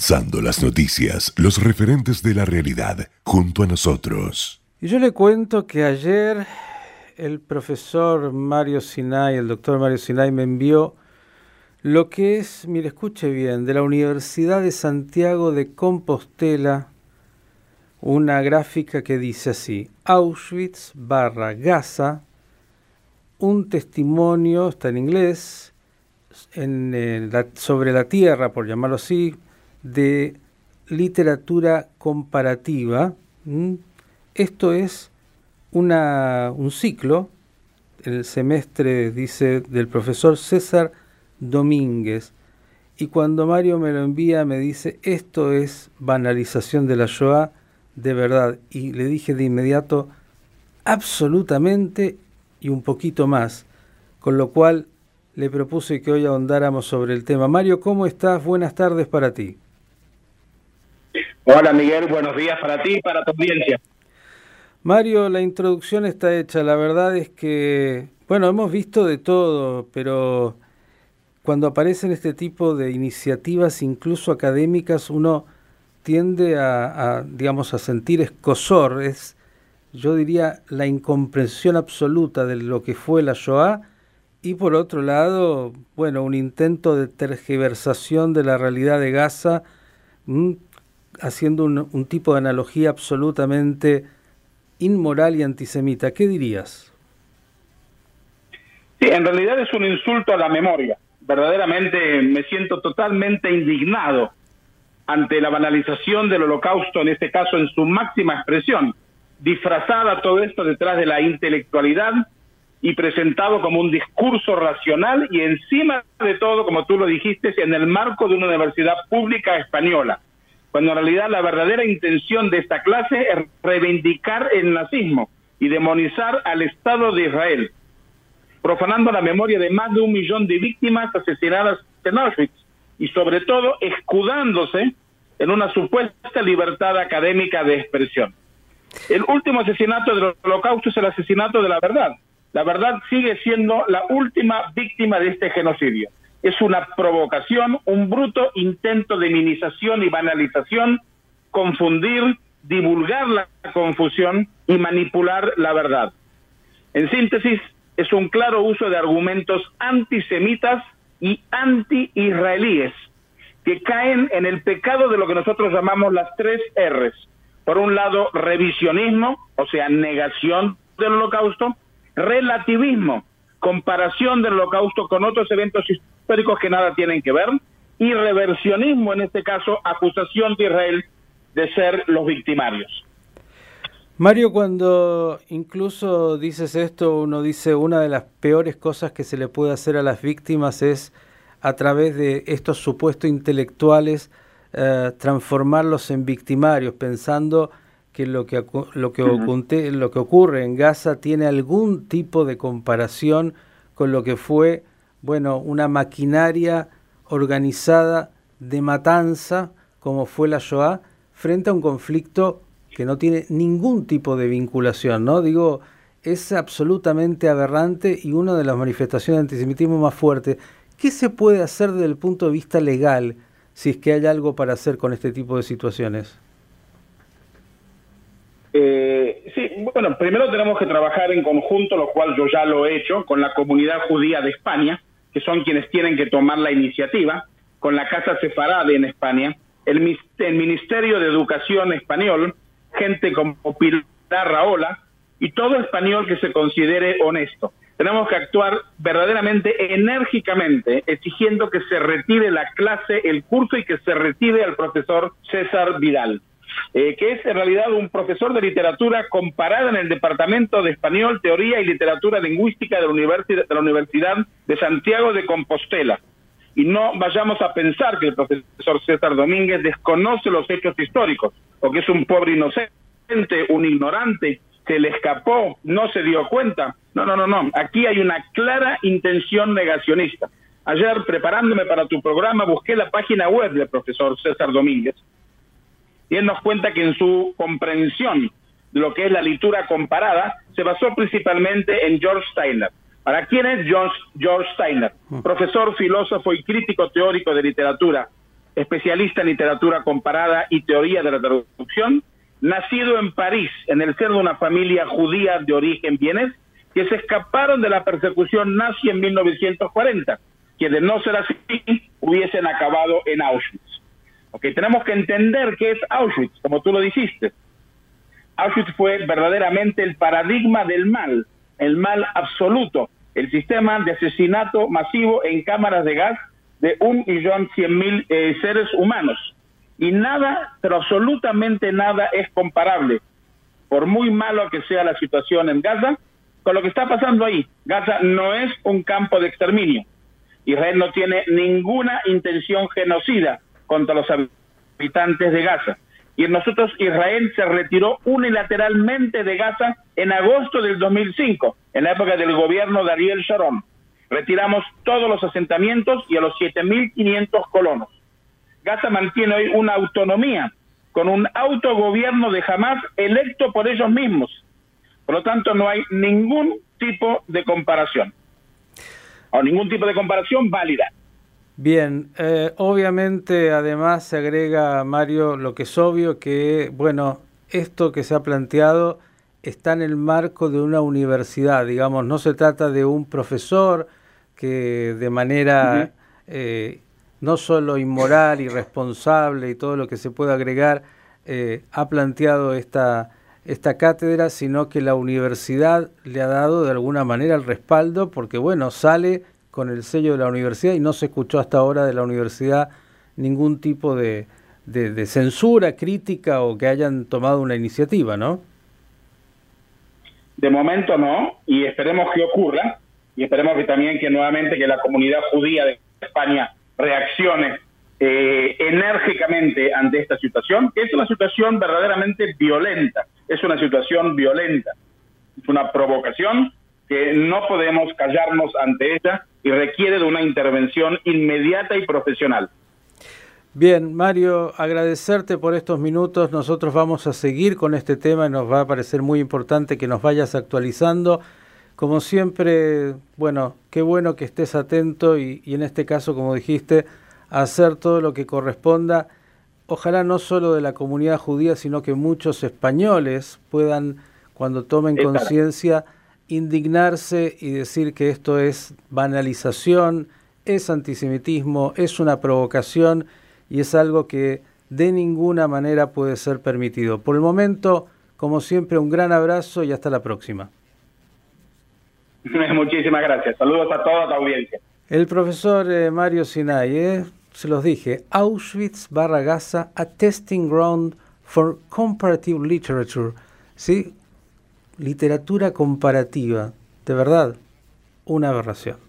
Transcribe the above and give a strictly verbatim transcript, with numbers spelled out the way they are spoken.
Repasando las noticias, los referentes de la realidad, junto a nosotros. Y yo le cuento que ayer el profesor Mario Sinay, el doctor Mario Sinay, me envió lo que es, mire, escuche bien, de la Universidad de Santiago de Compostela, una gráfica que dice así: Auschwitz barra Gaza, un testimonio, está en inglés, en, en la, sobre la tierra, por llamarlo así, de literatura comparativa. ¿Mm? Esto es una, un ciclo, el semestre, dice, del profesor César Domínguez. Y cuando Mario me lo envía, me dice, esto es banalización de la Shoah de verdad. Y le dije de inmediato, absolutamente y un poquito más. Con lo cual le propuse que hoy ahondáramos sobre el tema. Mario, ¿cómo estás? Buenas tardes para ti. Hola Miguel, buenos días para ti y para tu audiencia. Mario, la introducción está hecha. La verdad es que, bueno, hemos visto de todo, pero cuando aparecen este tipo de iniciativas, incluso académicas, uno tiende a, a digamos, a sentir escozor. Es, yo diría, la incomprensión absoluta de lo que fue la Shoah y, por otro lado, bueno, un intento de tergiversación de la realidad de Gaza, mmm, haciendo un, un tipo de analogía absolutamente inmoral y antisemita. ¿Qué dirías? Sí, en realidad es un insulto a la memoria. Verdaderamente me siento totalmente indignado ante la banalización del Holocausto, en este caso en su máxima expresión, disfrazada todo esto detrás de la intelectualidad y presentado como un discurso racional y encima de todo, como tú lo dijiste, en el marco de una universidad pública española, cuando en realidad la verdadera intención de esta clase es reivindicar el nazismo y demonizar al Estado de Israel, profanando la memoria de más de un millón de víctimas asesinadas en Auschwitz y sobre todo escudándose en una supuesta libertad académica de expresión. El último asesinato del Holocausto es el asesinato de la verdad. La verdad sigue siendo la última víctima de este genocidio. Es una provocación, un bruto intento de minimización y banalización, confundir, divulgar la confusión y manipular la verdad. En síntesis, es un claro uso de argumentos antisemitas y anti-israelíes que caen en el pecado de lo que nosotros llamamos las tres R's. Por un lado, revisionismo, o sea, negación del Holocausto; relativismo, comparación del Holocausto con otros eventos históricos que nada tienen que ver; y reversionismo, en este caso, acusación de Israel de ser los victimarios. Mario, cuando incluso dices esto, uno dice una de las peores cosas que se le puede hacer a las víctimas es, a través de estos supuestos intelectuales, eh, transformarlos en victimarios, pensando que lo que, lo, que ocurre, lo que ocurre en Gaza tiene algún tipo de comparación con lo que fue, bueno, una maquinaria organizada de matanza, como fue la Shoah, frente a un conflicto que no tiene ningún tipo de vinculación, ¿no? Digo, es absolutamente aberrante y una de las manifestaciones de antisemitismo más fuertes. ¿Qué se puede hacer desde el punto de vista legal, si es que hay algo para hacer con este tipo de situaciones? Eh, sí, bueno, primero tenemos que trabajar en conjunto, lo cual yo ya lo he hecho, con la comunidad judía de España, que son quienes tienen que tomar la iniciativa, con la Casa Sefarade en España, el, el Ministerio de Educación español, gente como Pilar Rahola y todo español que se considere honesto. Tenemos que actuar verdaderamente enérgicamente, exigiendo que se retire la clase, el curso, y que se retire al profesor César Vidal, eh, que es en realidad un profesor de literatura comparada en el Departamento de Español, Teoría y Literatura Lingüística de la Universidad de, la Universidad de Santiago de Compostela. Y no vayamos a pensar que el profesor César Domínguez desconoce los hechos históricos, o que es un pobre inocente, un ignorante, se le escapó, no se dio cuenta. No, no, no, no. Aquí hay una clara intención negacionista. Ayer, preparándome para tu programa, busqué la página web del profesor César Domínguez, y él nos cuenta que en su comprensión de lo que es la lectura comparada, se basó principalmente en George Steiner. ¿Para quién es George, George Steiner? Profesor, filósofo y crítico teórico de literatura especialista en literatura comparada y teoría de la traducción, nacido en París, en el seno de una familia judía de origen vienés, que se escaparon de la persecución nazi en mil novecientos cuarenta, que de no ser así, hubiesen acabado en Auschwitz. Okay, tenemos que entender qué es Auschwitz, como tú lo dijiste. Auschwitz fue verdaderamente el paradigma del mal, el mal absoluto, el sistema de asesinato masivo en cámaras de gas de un millón cien mil eh, seres humanos. Y nada, pero absolutamente nada es comparable, por muy malo que sea la situación en Gaza, con lo que está pasando ahí. Gaza no es un campo de exterminio. Israel no tiene ninguna intención genocida contra los habitantes de Gaza. Y nosotros, Israel se retiró unilateralmente de Gaza en agosto del dos mil cinco, en la época del gobierno de Ariel Sharon. Retiramos todos los asentamientos y a los siete mil quinientos colonos. Gaza mantiene hoy una autonomía, con un autogobierno de Hamás electo por ellos mismos. Por lo tanto, no hay ningún tipo de comparación, o ningún tipo de comparación válida. Bien, eh, obviamente además se agrega, Mario, lo que es obvio, que bueno, esto que se ha planteado está en el marco de una universidad, digamos, no se trata de un profesor que de manera uh-huh. eh, no solo inmoral, irresponsable y todo lo que se puede agregar, eh, ha planteado esta, esta cátedra, sino que la universidad le ha dado de alguna manera el respaldo, porque bueno, sale con el sello de la universidad y no se escuchó hasta ahora de la universidad ningún tipo de, de, de censura, crítica o que hayan tomado una iniciativa, ¿no? De momento no, y esperemos que ocurra, y esperemos que también que nuevamente que la comunidad judía de España reaccione eh, enérgicamente ante esta situación, que es una situación verdaderamente violenta, es una situación violenta, es una provocación que no podemos callarnos ante ella y requiere de una intervención inmediata y profesional. Bien, Mario, agradecerte por estos minutos. Nosotros vamos a seguir con este tema y nos va a parecer muy importante que nos vayas actualizando. Como siempre, bueno, qué bueno que estés atento y, y en este caso, como dijiste, a hacer todo lo que corresponda. Ojalá no solo de la comunidad judía, sino que muchos españoles puedan, cuando tomen conciencia, indignarse y decir que esto es banalización, es antisemitismo, es una provocación y es algo que de ninguna manera puede ser permitido. Por el momento, como siempre, un gran abrazo y hasta la próxima. Muchísimas gracias. Saludos a toda la audiencia. El profesor eh, Mario Sinay, eh, se los dije, Auschwitz barra Gaza, a testing ground for comparative literature, ¿sí? Literatura comparativa, de verdad, una aberración.